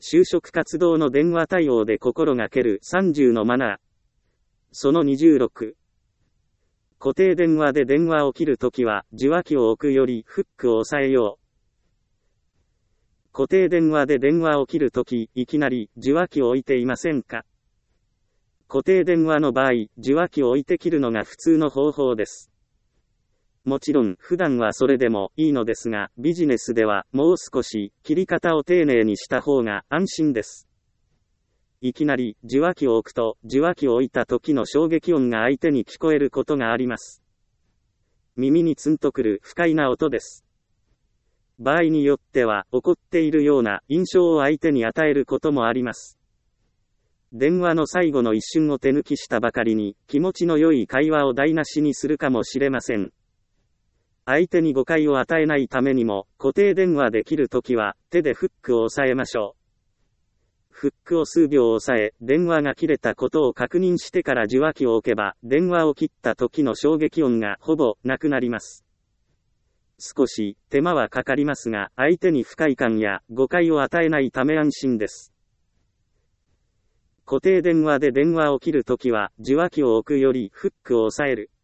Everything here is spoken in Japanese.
就職活動の電話対応で心がける30のマナー。その26。固定電話で電話を切るときは、受話器を置くよりフックを押さえよう。固定電話で電話を切るとき、いきなり受話器を置いていませんか？固定電話の場合、受話器を置いて切るのが普通の方法です。もちろん、普段はそれでもいいのですが、ビジネスではもう少し切り方を丁寧にした方が安心です。いきなり受話器を置くと、受話器を置いた時の衝撃音が相手に聞こえることがあります。耳にツンとくる不快な音です。場合によっては怒っているような印象を相手に与えることもあります。電話の最後の一瞬を手抜きしたばかりに気持ちの良い会話を台無しにするかもしれません。相手に誤解を与えないためにも固定電話で切るときは手でフックを押さえましょう。フックを数秒押さえ、電話が切れたことを確認してから受話器を置けば、電話を切った時の衝撃音がほぼなくなります。少し手間はかかりますが、相手に不快感や誤解を与えないため安心です。固定電話で電話を切るときは、受話器を置くよりフックを押さえる。